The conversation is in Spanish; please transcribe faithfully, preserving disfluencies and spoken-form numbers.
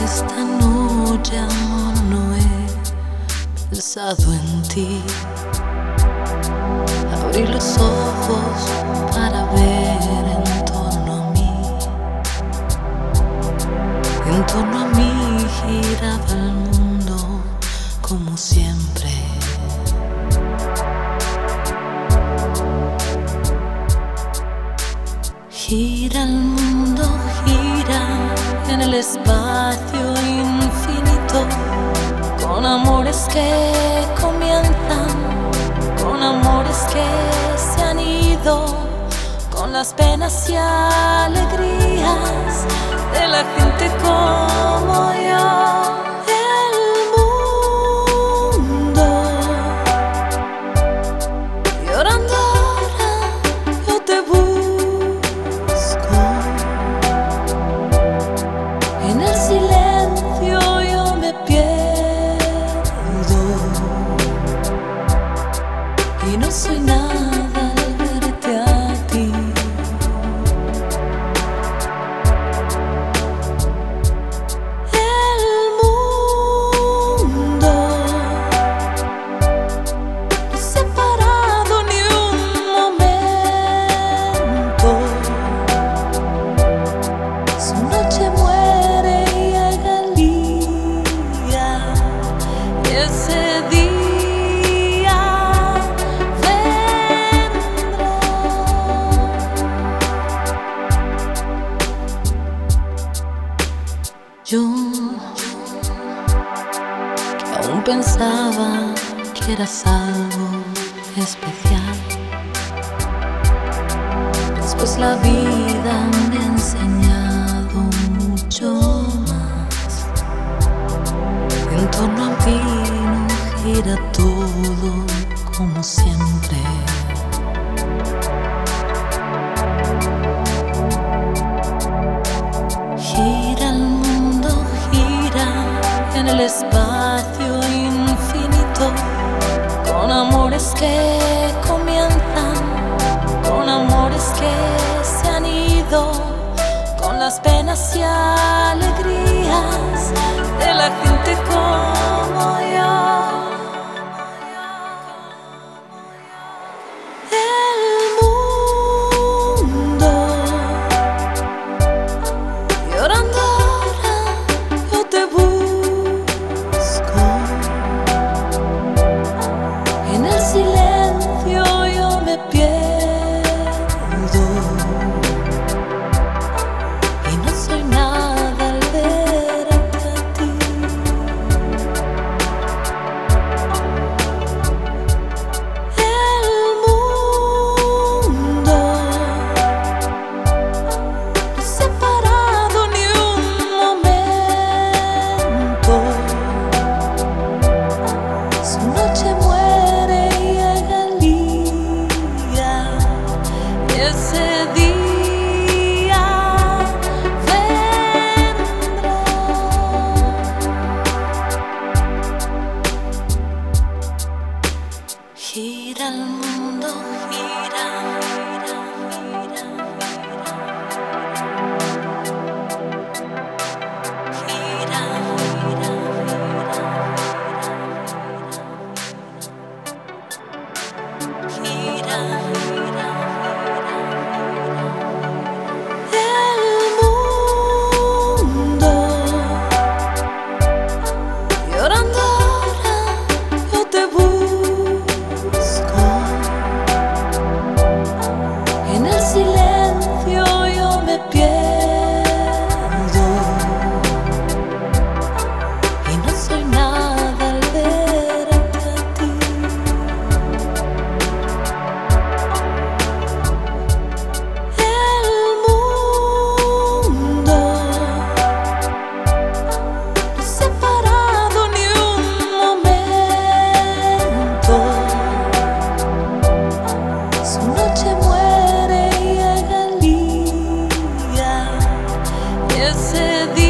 Esta noche, amor, no he pensado en ti. Abrí los ojos para ver en torno a mí. En torno a mí giraba el mundo como siempre. Gira el mundo, gira en el espacio infinito, con amores que comienzan, con amores que se han ido, con las penas y alegrías de la gente como yo. El mundo llorando ahora, yo te busco. En el silencio yo me pierdo y no soy nada al verte a ti. El mundo no se ha parado ni un momento. Su noche muere y llega el día, y ese día vendrá. Yo, que aún pensaba que eras algo especial, después la vida me ha enseñado mucho más. En torno a mí no gira todo como siempre. Gira el mundo, gira en el espacio infinito, con amores que comienzan, con amores que se han ido, con las penas y alegrías de la gente como yo. El mundo llorando ahora, yo te busco. En el silencio yo me pierdo y no soy nada al verte a ti. El mundo no se ha parado ni un momento. Su noche muere y llega el día, y ese día vendrá. Gira el mundo, gira, gira, gira, gira, gira, gira, gira, gira. El mundo llorando ahora, yo te busco. En el silencio yo me pierdo y no soy nada al verte a ti. El mundo no se ha parado ni un momento. Su noche muere y llega el día, y ese día